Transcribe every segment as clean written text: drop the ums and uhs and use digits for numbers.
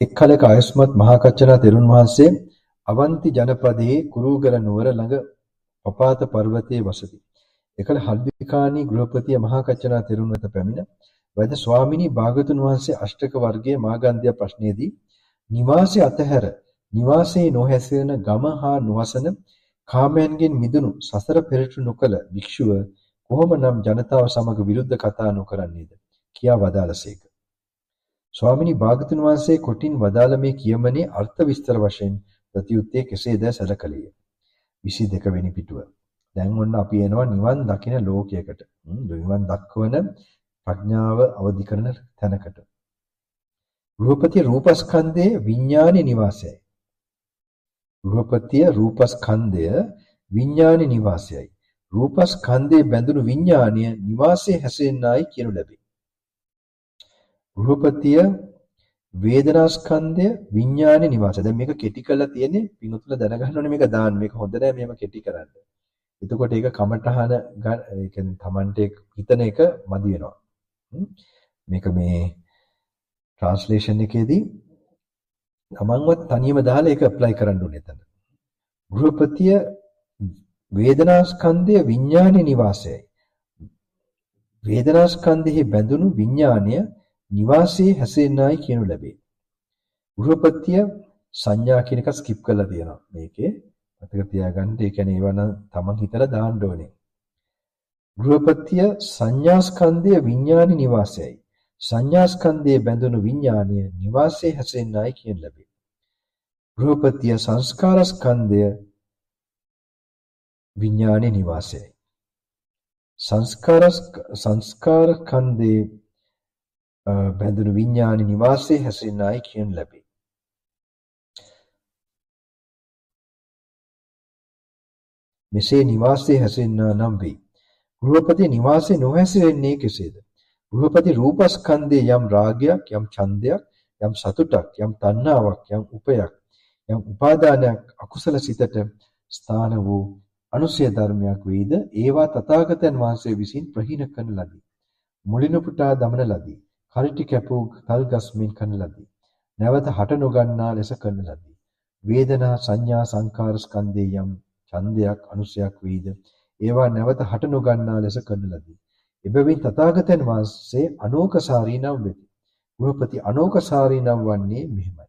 එක් කලක ආයුෂ්මත් මහා කච්චනා තෙරුන් වහන්සේ අවන්ති ජනපදයේ කුරුගල නුවර ළඟ පපාත පර්වතයේ වසති. එකල හල්දිකානී ගෘහපතිය මහා කච්චනා තෙරුන් වෙත පැමිණ වෛද්‍ය ස්වාමිනී භාග්‍යවතුන් වහන්සේ අෂ්ටක වර්ගයේ මාගන්ධ්‍ය ප්‍රශ්නයේදී නිවාසය අතහැර නිවාසයේ නොහැසිරෙන ගම හා නොවසන කාමයන්ගෙන් මිදුණු සසර පෙරට නොකළ භික්ෂුව කොහොමනම් ජනතාව සමග විරුද්ධ කතා නොකරන්නේද කියා වදාළසේක. ස්වාමිනී භාග්‍යවතුන් වහන්සේ කොටින් වදාළ මේ කියමනේ අර්ථ විස්තර වශයෙන් ප්‍රතිඋත්තේ කෙසේද සැලකලේය. 22 වෙනි පිටුව. දැන් ඔන්න අපි එනවා නිවන් දකින ලෝකයකට. නිවන් දක්වන ප්‍රඥාව අවදි කරන තැනකට. ගෘහපතිය රූපස්කන්ධයේ විඥානයේ නිවාසයයි. ගෘහපතිය රූපස්කන්ධය විඥානයේ නිවාසයයි. රූපස්කන්ධයේ බැඳුණු විඥානීය නිවාසයේ හැසිරෙන්නයි කියනු ලැබේ. ගෘහපතිය වේදනාස්කන්ධය විඥානයේ නිවාසය. දැන් මේක කෙටි කරලා තියෙන්නේ පිටුතුල දැනගන්න ඕනේ මේක දාන්න. මේක හොඳ නෑ මෙහෙම කෙටි කරන්න. එතකොට ඒක කමටහන ඒ කියන්නේ Tamante හිතන එක මදි වෙනවා. මේක මේ ට්‍රාන්ස්ලේෂන් එකේදී තමන්වත් තනියම දාලා ඒක ඇප්ලයි කරන්න ඕනේ එතන. ගෘහපතිය වේදනාස්කන්ධය විඥානයේ නිවාසයයි. වේදනාස්කන්ධෙහි බැඳුණු විඥානය නිවාසයේ හැසිරෙන්නයි කියනු ලැබේ. ගෘහපතිය සංඥා කියන එක ස්කිප් කරලා තියෙනවා මේකේ. මතක තියාගන්න. ඒ කියන්නේ ඒව නම් තමන් හිතලා දාන්න ඕනේ. ගෘහපතිය සංඥාස්කන්ධය විඥානයේ නිවාසයයි. සංඥාස්කන්ධයේ බැඳුණු විඥානය නිවාසයේ හැසිරෙන්නයි කියනු ලැබේ. ගෘහපතිය සංස්කාරස්කන්ධය විඥානයේ නිවාසයයි. සංස්කාරස්කන්ධයේ බැඳුණු විඥානයේ නිවාසයේ හැසිරෙන්නයි කියනු ලැබේ. මෙසේ නිවාසයේ හැසිරෙන්නා නම් වේ. ගෘහපති නිවාසයේ නොහැසිරෙන්නේ කෙසේද? ගෘහපති රූපස්කන්ධයේ යම් රාගයක්, යම් ඡන්දයක්, යම් සතුටක්, යම් තණ්හාවක්, යම් උපයක්, යම් උපාදානයක් අකුසල සිතට ස්ථාන වූ අනුසය ධර්මයක් වේද ඒවා තථාගතයන් වහන්සේ විසින් ප්‍රහීන කරන ලදී. මුලින් පුටා දමන ලදී. කරිටි කැපූ තල් ගස්මින් කරන ලදී. නැවත හට නොගන්නා ලෙස කරන ලදී. වේදනා සංඥා සංකාර ස්කන්ධයේ යම් ඡන්දයක් අනුසයක් වේද ඒවා නැවත හට නොගන්නා ලෙස කරන ලදී. එබැවින් තථාගතයන් වහන්සේ අනෝකසාරී නම් වෙති. ගෘහපති අනෝකසාරී නම් වන්නේ මෙහිමයි.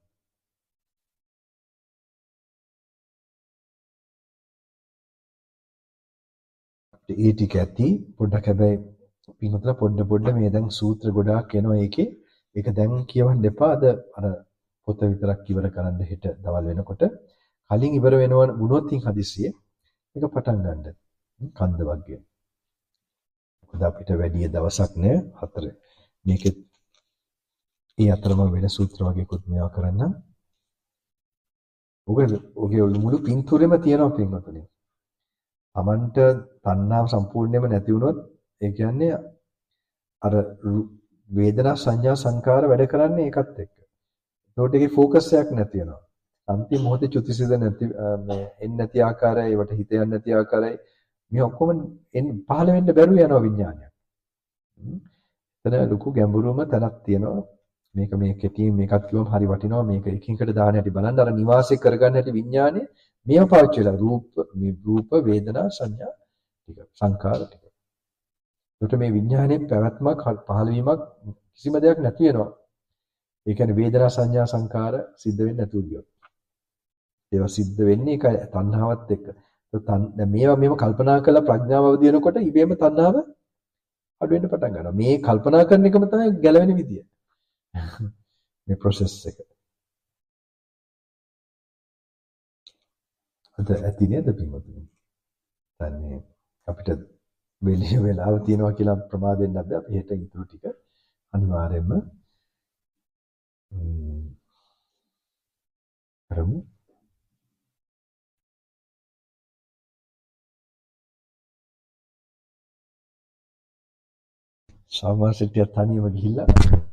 ඒ ටික ඇති පොඩ්ඩක් හැබැයි පින්වතුන්ලා පොඩ්ඩ මේ දැන් සූත්‍ර ගොඩාක් එනවා ඒකේ. ඒක දැන් කියවන්න එපා. අර පොත විතරක් ඉවර කරන්න හෙට දවල් වෙනකොට කලින් ඉවර වෙනවා වුණොත් හදිස්සියේ ඒක පටන් ගන්න. කන්ද වර්ගය. මොකද අපිට වැඩි දවසක් නෑ 4. මේකෙත් ඒ අතරම වෙන සූත්‍ර වගේකුත් මේවා කරන්න. ඔගේ මුළු පින්තූරෙම තියෙනවා පින්වතුනි. Tamanට තණ්හාව සම්පූර්ණයෙන්ම නැති වුණොත් ඒ කියන්නේ අර වේදනා සංඥා සංකාර වැඩ කරන්නේ ඒකත් එක්ක. ඒකට ඒකේ ફોකස් එකක් නැති වෙනවා. අන්තිම මොහොතේ චුතිසිත නැති මේ එන්නේ නැති ආකාරය, ඒවට හිත යන්නේ නැති ආකාරය මේ ඔක්කොම පහළ වෙන්න බැරුව යනවා විඥානයක්. එතන ලොකු ගැඹුරුම තැනක් තියෙනවා. මේක මේ කෙටියෙන් මේකත් කිව්වම හරි වටිනවා. මේක එකින් එකට දාන හැටි බලන්න අර නිවාසය කරගන්න හැටි විඥානේ මේව පාවිච්චි වෙලා රූප වේදනා සංඥා ටික සංකාර ටික. ඒකට මේ විඥානයේ පැවැත්මක් පහළ වීමක් කිසිම දෙයක් නැති වෙනවා. ඒ කියන්නේ වේදනා සංඥා සංකාර සිද්ධ වෙන්නේ නැතුව ගියොත්. ඒවා සිද්ධ වෙන්නේ ඒක තණ්හාවත් එක්ක. දැන් මේවා මෙහෙම කල්පනා කරලා ප්‍රඥාව අවදි වෙනකොට ඉබේම තණ්හාව අඩු වෙන්න පටන් ගන්නවා. මේ කල්පනා කරන එකම තමයි ගැලවෙන විදිය. මේ process එක. අද ඇති නේද පින්වතුනි? දැන් අපිට වෙලාව තියෙනවා කියලා ප්‍රමාදෙන්න බෑ. අපි හෙට ඉතුරු ටික අනිවාර්යයෙන්ම කරමු. සාමාසිටිය තනියම ගිහිල්ලා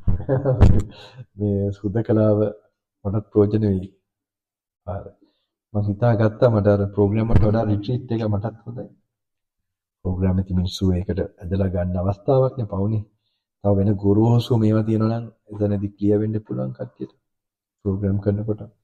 මේ සුදකලාව මටත් ප්‍රයෝජන වෙයි. මම හිතාගත්තා මට අර ප්‍රෝග්‍රෑම් එකට වඩා රිට්‍රීට් එක මටත් හොඳයි. ප්‍රෝග්‍රෑම් එකේ මිනිස්සු ඒකට ඇදලා ගන්න අවස්ථාවක් නේ පවුනේ. තව වෙන ගොරෝසු මේවා තියෙනවා නම් එතනදී ක්ලියර් වෙන්න පුළුවන් කට්ටියට. ප්‍රෝග්‍රෑම් කරනකොට.